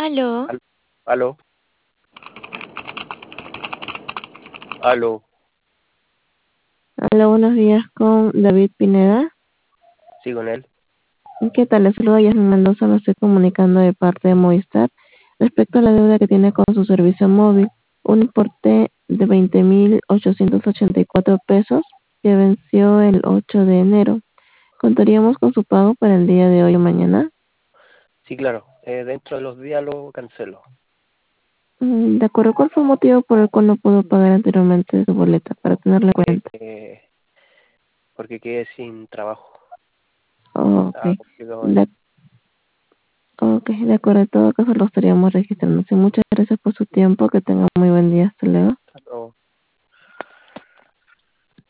Aló, Al- Aló, aló, Hola, buenos días con David Pineda. sí, con él. ¿Qué tal? Les saluda Yasmin Mendoza, me estoy comunicando de parte de Movistar respecto a la deuda que tiene con su servicio móvil, un importe de 20.884 pesos que venció el 8 de enero. ¿Contaríamos con su pago para el día de hoy o mañana? Sí, claro, dentro de los días lo cancelo, De acuerdo, ¿cuál fue el motivo por el cual no pudo pagar anteriormente su boleta para tenerla en cuenta? eh, porque quedé sin trabajo. Oh, Estaba ok. complicado eso. De, ok, de acuerdo, en todo caso lo estaríamos registrando. Sí, muchas gracias por su tiempo, que tenga muy buen día. Hasta luego. Hasta luego.